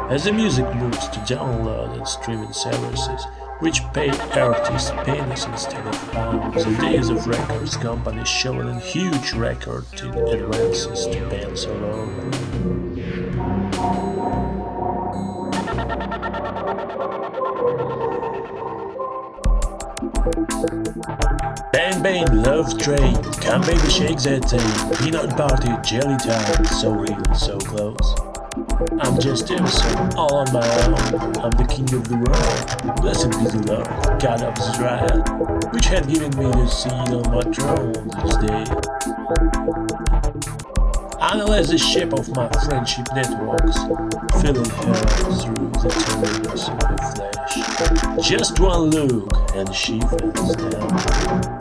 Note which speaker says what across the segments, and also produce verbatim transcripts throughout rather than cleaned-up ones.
Speaker 1: As the music moves to download and streaming services, which pay artists pennies instead of pounds, the days of records companies showing huge recording advances to bands all over. Bang bang, love train, come baby shake that thing, peanut butter, jelly time, so real, so close. I'm just Emerson, all on my own, I'm the king of the world, blessed be the Lord, God of Israel, which had given me the seat on my throne this day. Analyze the shape of my friendship networks, feeling her through the tenderness of her flesh. Just one look, and she falls down.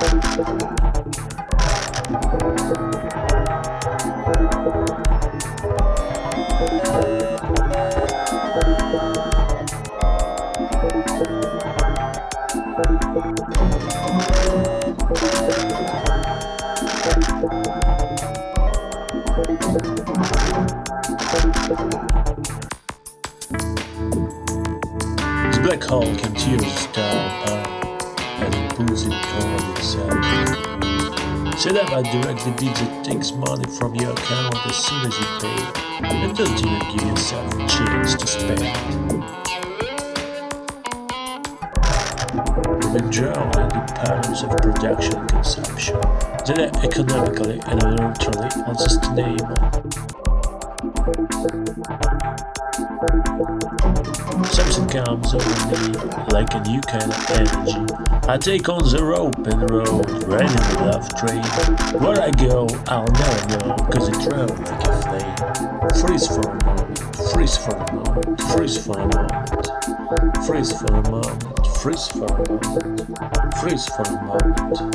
Speaker 1: This black hole can tear the star apart as it pulls it toward itself. Set up a direct debit that takes money from your account as soon as you pay, and don't even give yourself a chance to spend. We've drowned in the patterns of production and consumption that are economically and environmentally unsustainable. Something comes over me like a new kind of energy. I take on the rope and road, riding the love train. Where I go, I'll never know, cause it rolled like a flame. Freeze for a moment, freeze for a moment, freeze for a moment, freeze for a moment, freeze for a moment, freeze for a moment.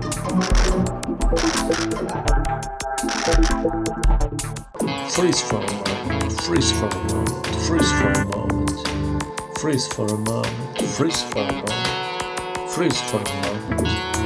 Speaker 1: Freeze for a moment, freeze for a moment, freeze for a moment, freeze for a moment, freeze for a moment, freeze for a moment.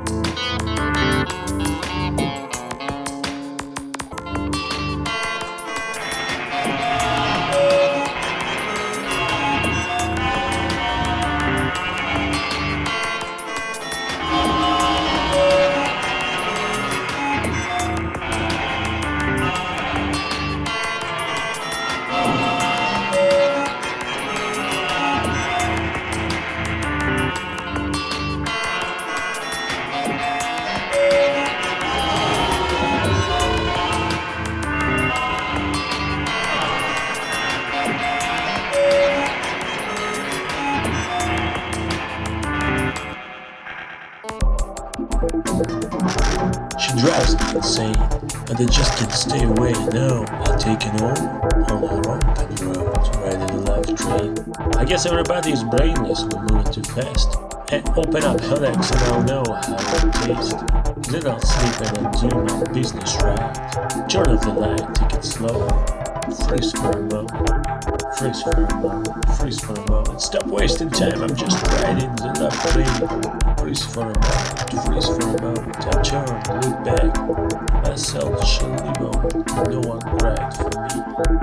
Speaker 1: She drives me insane, and I just can't stay away. No, I'm taking over on her open road, riding a love train. I guess everybody is brainless, we're moving too fast. And open up headaches and I'll know how it tastes. Then I'll sleep and I'll do my business right. Turn off the light, take it slow. Freeze for a moment, freeze for a moment, freeze for a moment. Stop wasting time, I'm just riding the love train. Freeze for a moment, freeze for a moment. I turn, look back. My soul shall live on, no one cried for me.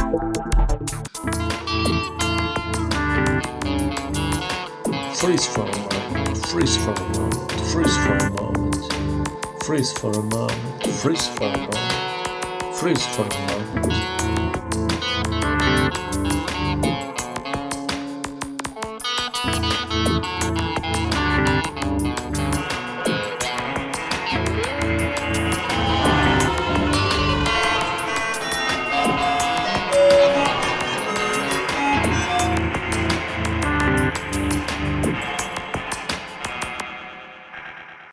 Speaker 1: Freeze for a moment, freeze for a moment, freeze for a moment, freeze for a moment, freeze for a moment, freeze for a moment.